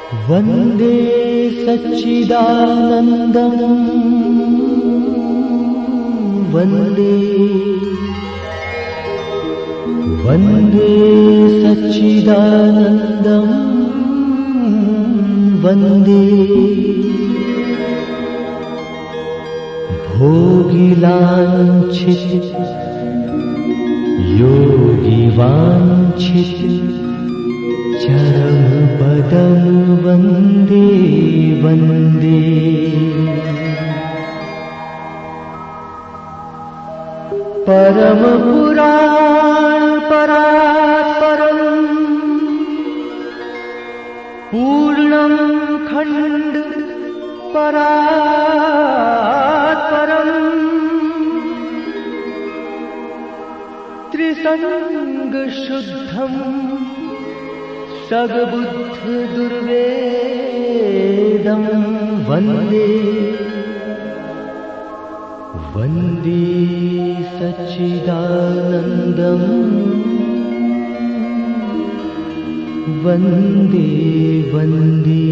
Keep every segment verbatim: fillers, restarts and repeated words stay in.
वन्दे सच्चिदानन्दम् वन्दे वन्दे सच्चिदानन्दम् वन्दे भोगिलाञ्छित योगिवाञ्छित चरणपदं वन्दे वन्दे परमपुराण परात्परम् पूर्णं खण्ड परात्परम् त्रिसंग शुद्धम् सद्बुद्ध दुर्वेदं वन्दे वन्दे सच्चिदानन्दम् वन्दे वन्दे।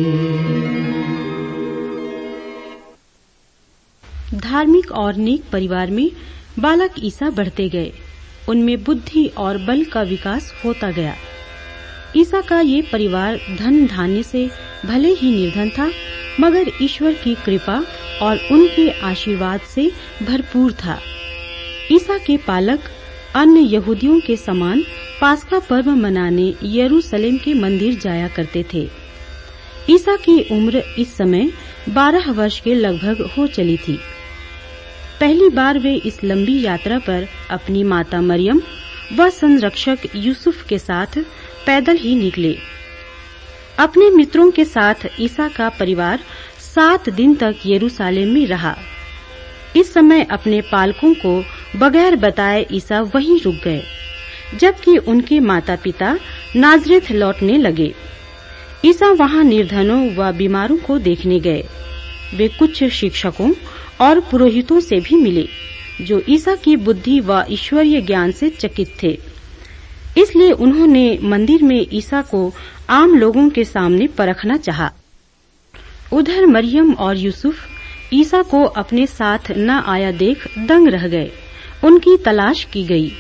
धार्मिक और नेक परिवार में बालक ईसा बढ़ते गए। उनमें बुद्धि और बल का विकास होता गया। ईसा का ये परिवार धन धान्य से भले ही निर्धन था, मगर ईश्वर की कृपा और उनके आशीर्वाद से भरपूर था। ईसा के पालक अन्य यहूदियों के समान पास्का पर्व मनाने यरूशलेम के मंदिर जाया करते थे। ईसा की उम्र इस समय बारह वर्ष के लगभग हो चली थी। पहली बार वे इस लंबी यात्रा पर अपनी माता मरियम व संरक्षक यूसुफ के साथ पैदल ही निकले। अपने मित्रों के साथ ईसा का परिवार सात दिन तक यरूशलेम में रहा। इस समय अपने पालकों को बगैर बताए ईसा वहीं रुक गए, जबकि उनके माता पिता नाजरेथ लौटने लगे। ईसा वहां निर्धनों व बीमारों को देखने गए। वे कुछ शिक्षकों और पुरोहितों से भी मिले, जो ईसा की बुद्धि व ईश्वरीय ज्ञान से चकित थे। इसलिए उन्होंने मंदिर में ईसा को आम लोगों के सामने परखना चाहा। उधर मरियम और यूसुफ ईसा को अपने साथ न आया देख दंग रह गए। उनकी तलाश की गई।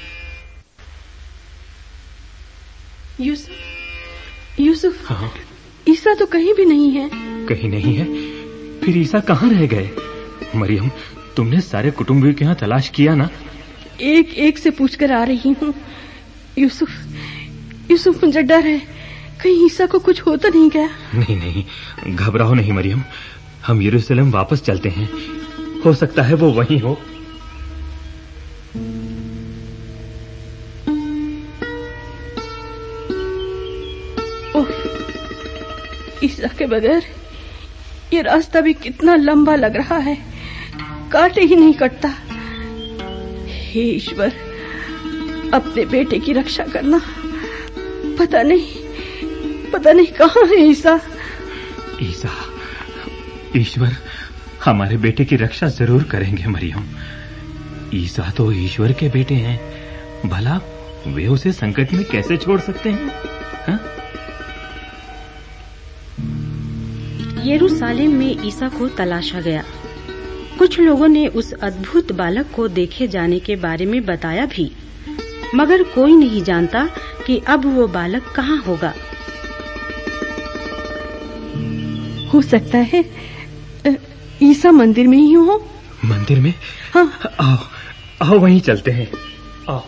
यूसुफ, यूसुफ, हाँ? ईसा तो कहीं भी नहीं है। कहीं नहीं है? फिर ईसा कहाँ रह गए? मरियम, तुमने सारे कुटुंबियों के यहाँ तलाश किया ना? एक एक से पूछकर आ रही हूँ। यूसुफ, यूसुफ, मुझे डर है, कहीं ईसा को कुछ हो तो नहीं गया? नहीं नहीं, घबराओ नहीं मरियम, हम यरूशलेम वापस चलते हैं। हो सकता है वो वहीं हो। ओह, ईसा के बगैर ये रास्ता भी कितना लंबा लग रहा है, काटे ही नहीं कटता। हे ईश्वर, अपने बेटे की रक्षा करना। पता नहीं पता नहीं कहाँ है ईसा। ईसा, ईश्वर हमारे बेटे की रक्षा जरूर करेंगे मरियम। ईसा तो ईश्वर के बेटे हैं, भला वे उसे संकट में कैसे छोड़ सकते हैं? हा? यरूशलेम में ईसा को तलाशा गया। कुछ लोगों ने उस अद्भुत बालक को देखे जाने के बारे में बताया भी, मगर कोई नहीं जानता कि अब वो बालक कहाँ होगा। हो सकता है ईसा मंदिर में ही हो। मंदिर में? हाँ। आओ आओ वहीं चलते हैं। आओ।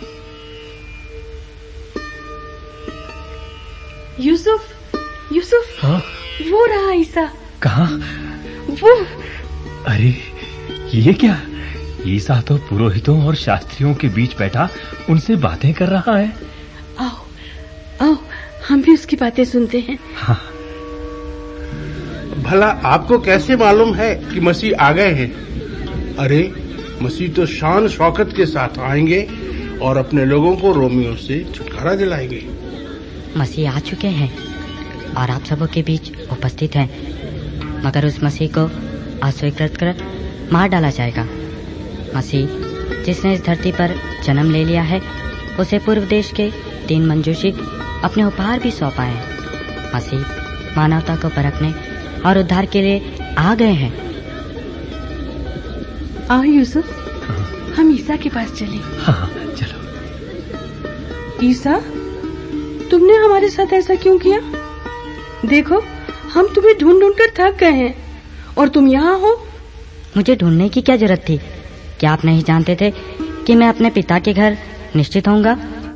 यूसुफ, यूसुफ। हाँ? वो रहा ईसा। कहाँ? वो। अरे ये क्या? ईसा तो पुरोहितों और शास्त्रियों के बीच बैठा उनसे बातें कर रहा है। आओ आओ, हम भी उसकी बातें सुनते हैं। हाँ। भला आपको कैसे मालूम है कि मसीह आ गए हैं? अरे मसीह तो शान शौकत के साथ आएंगे और अपने लोगों को रोमियों से छुटकारा दिलाएंगे। मसीह आ चुके हैं और आप सबों के बीच उपस्थित हैं, मगर उस मसीह को अस्वीकृत कर मार डाला जाएगा। मसीह जिसने इस धरती पर जन्म ले लिया है, उसे पूर्व देश के तीन मंजूषी अपने उपहार भी सौंपा है। मसीह मानवता को परखने और उद्धार के लिए आ गए हैं। आओ यूसुफ, हम ईसा के पास चले। हाँ, चलो। ईसा, तुमने हमारे साथ ऐसा क्यों किया? देखो, हम तुम्हें ढूंढ ढूंढ कर थक गए हैं और तुम यहाँ हो। मुझे ढूंढने की क्या जरूरत थी? क्या आप नहीं जानते थे कि मैं अपने पिता के घर निश्चित होऊंगा?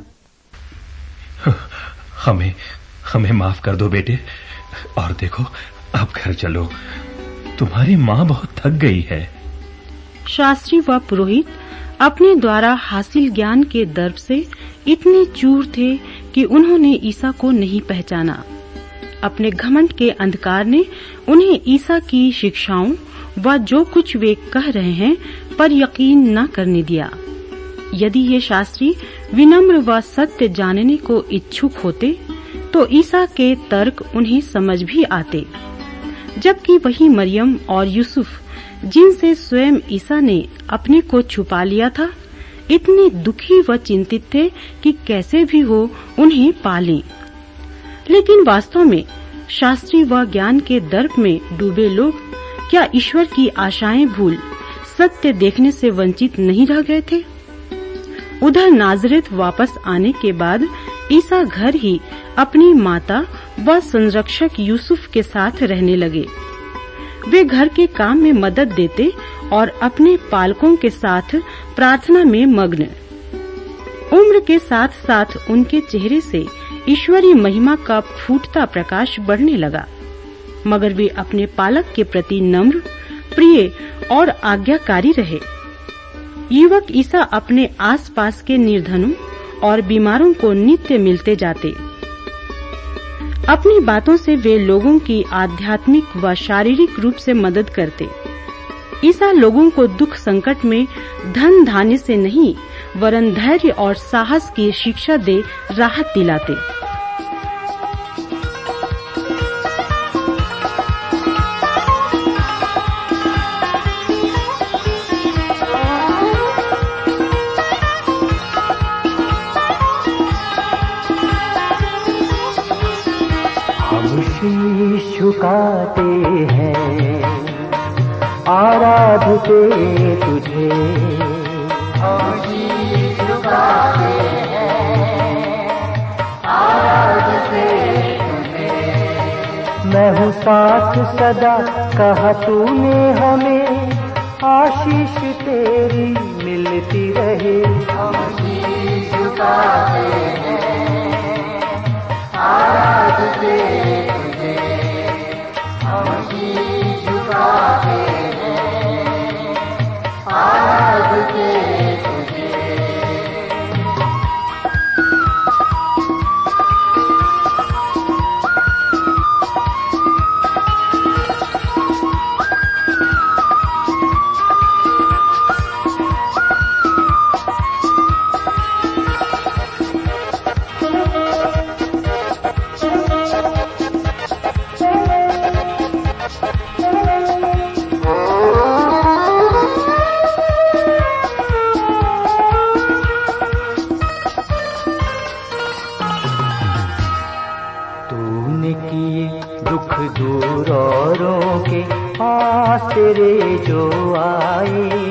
हमें हमें माफ कर दो बेटे, और देखो अब घर चलो, तुम्हारी माँ बहुत थक गई है। शास्त्री व पुरोहित अपने द्वारा हासिल ज्ञान के दर्प से इतने चूर थे कि उन्होंने ईसा को नहीं पहचाना। अपने घमंड के अंधकार ने उन्हें ईसा की शिक्षाओं व जो कुछ वे कह रहे हैं पर यकीन न करने दिया। यदि ये शास्त्री विनम्र व सत्य जानने को इच्छुक होते तो ईसा के तर्क उन्हें समझ भी आते, जबकि वही मरियम और यूसुफ जिनसे स्वयं ईसा ने अपने को छुपा लिया था, इतने दुखी व चिंतित थे कि कैसे भी हो उन्हें पालें। लेकिन वास्तव में शास्त्री व ज्ञान के दर्प में डूबे लोग क्या ईश्वर की आशाएं भूल सत्य देखने से वंचित नहीं रह गए थे? उधर नाजरेत वापस आने के बाद ईसा घर ही अपनी माता व संरक्षक यूसुफ के साथ रहने लगे। वे घर के काम में मदद देते और अपने पालकों के साथ प्रार्थना में मग्न। उम्र के साथ साथ उनके चेहरे से ईश्वरीय महिमा का फूटता प्रकाश बढ़ने लगा, मगर वे अपने पालक के प्रति नम्र, प्रिय और आज्ञाकारी रहे। युवक ईसा अपने आसपास के निर्धनों और बीमारों को नित्य मिलते जाते। अपनी बातों से वे लोगों की आध्यात्मिक व शारीरिक रूप से मदद करते। ईसा लोगों को दुख संकट में धन धान्य से नहीं वरन धैर्य और साहस की शिक्षा दे राहत दिलाते। शीश झुकाते हैं, आराधते तुझे। हम शीश झुकाते हैं, आराधते तुझे। मैं हूँ साथ सदा कहा तूने हमें, आशीष तेरी मिलती रहे। हम शीश झुकाते हैं, आराधते तुझे। हम शीश झुकाते हैं, आराधते तुझे। दुख दूर औरों के पास तेरे जो आए,